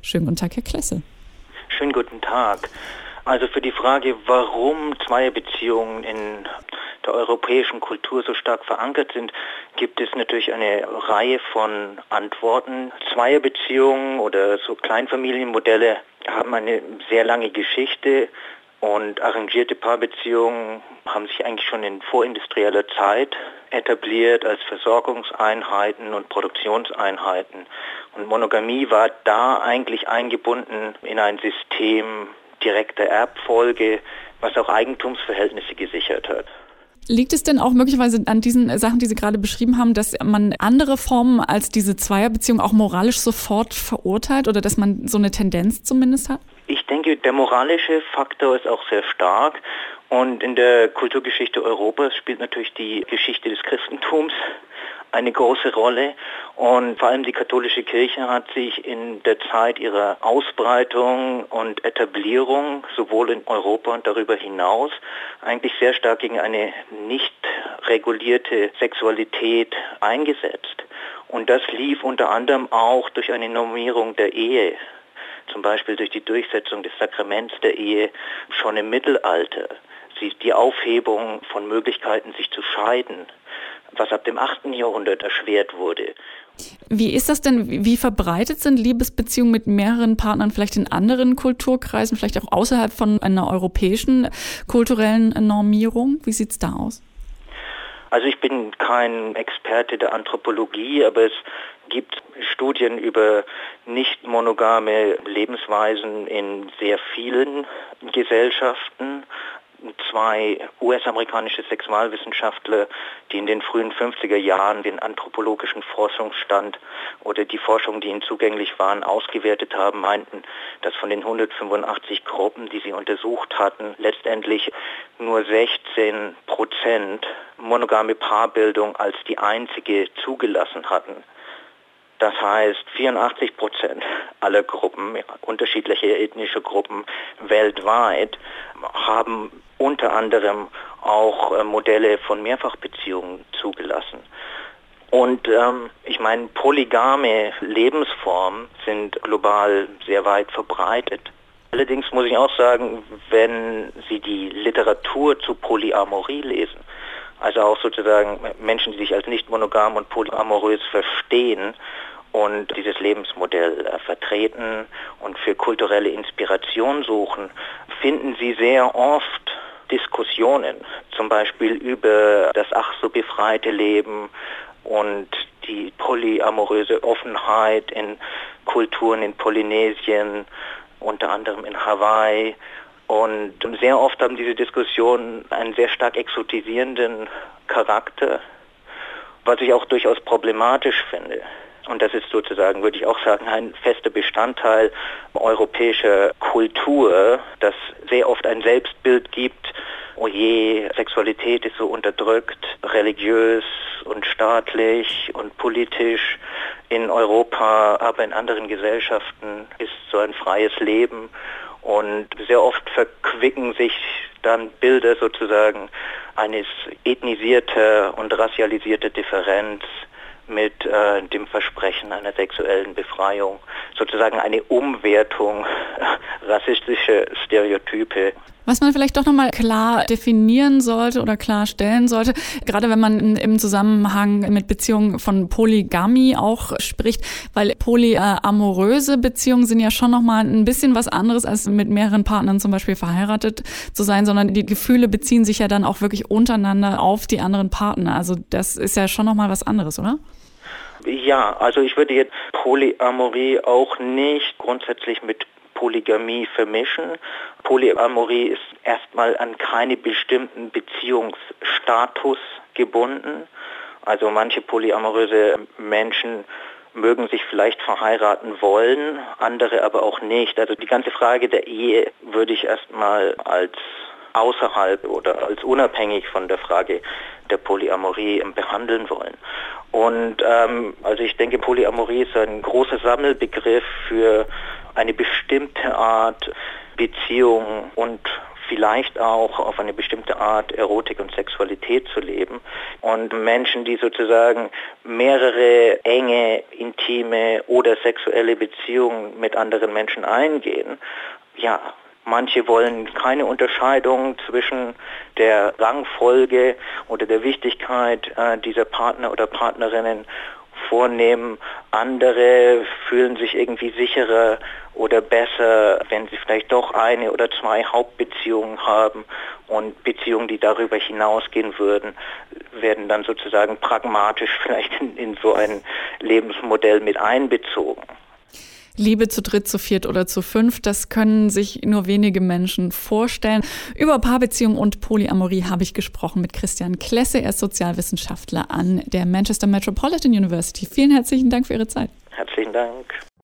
Schönen guten Tag, Herr Klesse. Schönen guten Tag. Also für die Frage, warum Zweierbeziehungen in der europäischen Kultur so stark verankert sind, gibt es natürlich eine Reihe von Antworten. Zweierbeziehungen oder so Kleinfamilienmodelle haben eine sehr lange Geschichte und arrangierte Paarbeziehungen haben sich eigentlich schon in vorindustrieller Zeit etabliert als Versorgungseinheiten und Produktionseinheiten. Und Monogamie war da eigentlich eingebunden in ein System direkter Erbfolge, was auch Eigentumsverhältnisse gesichert hat. Liegt es denn auch möglicherweise an diesen Sachen, die Sie gerade beschrieben haben, dass man andere Formen als diese Zweierbeziehung auch moralisch sofort verurteilt oder dass man so eine Tendenz zumindest hat? Ich denke, der moralische Faktor ist auch sehr stark und in der Kulturgeschichte Europas spielt natürlich die Geschichte des Christentums eine große Rolle und vor allem die katholische Kirche hat sich in der Zeit ihrer Ausbreitung und Etablierung sowohl in Europa und darüber hinaus eigentlich sehr stark gegen eine nicht regulierte Sexualität eingesetzt. Und das lief unter anderem auch durch eine Normierung der Ehe, zum Beispiel durch die Durchsetzung des Sakraments der Ehe schon im Mittelalter, die Aufhebung von Möglichkeiten, sich zu scheiden, was ab dem 8. Jahrhundert erschwert wurde. Wie ist das denn, wie verbreitet sind Liebesbeziehungen mit mehreren Partnern vielleicht in anderen Kulturkreisen, vielleicht auch außerhalb von einer europäischen kulturellen Normierung? Wie sieht es da aus? Also ich bin kein Experte der Anthropologie, aber es gibt Studien über nicht monogame Lebensweisen in sehr vielen Gesellschaften. 2 US-amerikanische Sexualwissenschaftler, die in den frühen 50er Jahren den anthropologischen Forschungsstand oder die Forschung, die ihnen zugänglich waren, ausgewertet haben, meinten, dass von den 185 Gruppen, die sie untersucht hatten, letztendlich nur 16% monogame Paarbildung als die einzige zugelassen hatten. Das heißt, 84% aller Gruppen, unterschiedliche ethnische Gruppen weltweit, haben unter anderem auch Modelle von Mehrfachbeziehungen zugelassen. Und ich meine, polygame Lebensformen sind global sehr weit verbreitet. Allerdings muss ich auch sagen, wenn Sie die Literatur zu Polyamorie lesen, also auch sozusagen Menschen, die sich als nicht monogam und polyamorös verstehen und dieses Lebensmodell vertreten und für kulturelle Inspiration suchen, finden Sie sehr oft Diskussionen, zum Beispiel über das ach so befreite Leben und die polyamoröse Offenheit in Kulturen in Polynesien, unter anderem in Hawaii. Und sehr oft haben diese Diskussionen einen sehr stark exotisierenden Charakter, was ich auch durchaus problematisch finde. Und das ist sozusagen, würde ich auch sagen, ein fester Bestandteil europäischer Kultur, das sehr oft ein Selbstbild gibt, oh je, Sexualität ist so unterdrückt, religiös und staatlich und politisch in Europa, aber in anderen Gesellschaften ist so ein freies Leben. Und sehr oft verquicken sich dann Bilder sozusagen eines ethnisierter und rassialisierter Differenz mit dem Versprechen einer sexuellen Befreiung, sozusagen eine Umwertung rassistischer Stereotype. Was man vielleicht doch nochmal klar definieren sollte oder klarstellen sollte, gerade wenn man im Zusammenhang mit Beziehungen von Polygamie auch spricht, weil polyamoröse Beziehungen sind ja schon nochmal ein bisschen was anderes, als mit mehreren Partnern zum Beispiel verheiratet zu sein, sondern die Gefühle beziehen sich ja dann auch wirklich untereinander auf die anderen Partner. Also das ist ja schon nochmal was anderes, oder? Ja, also ich würde jetzt Polyamorie auch nicht grundsätzlich mit Polygamie vermischen. Polyamorie ist erstmal an keinen bestimmten Beziehungsstatus gebunden. Also manche polyamoröse Menschen mögen sich vielleicht verheiraten wollen, andere aber auch nicht. Also die ganze Frage der Ehe würde ich erstmal als außerhalb oder als unabhängig von der Frage der Polyamorie behandeln wollen. Und also ich denke, Polyamorie ist ein großer Sammelbegriff für eine bestimmte Art Beziehung und vielleicht auch auf eine bestimmte Art Erotik und Sexualität zu leben. Und Menschen, die sozusagen mehrere enge, intime oder sexuelle Beziehungen mit anderen Menschen eingehen, ja, manche wollen keine Unterscheidung zwischen der Rangfolge oder der Wichtigkeit dieser Partner oder Partnerinnen vornehmen. Andere fühlen sich irgendwie sicherer oder besser, wenn sie vielleicht doch eine oder zwei Hauptbeziehungen haben, und Beziehungen, die darüber hinausgehen würden, werden dann sozusagen pragmatisch vielleicht in so ein Lebensmodell mit einbezogen. Liebe zu dritt, zu viert oder zu fünft, das können sich nur wenige Menschen vorstellen. Über Paarbeziehungen und Polyamorie habe ich gesprochen mit Christian Klesse. Er ist Sozialwissenschaftler an der Manchester Metropolitan University. Vielen herzlichen Dank für Ihre Zeit. Herzlichen Dank.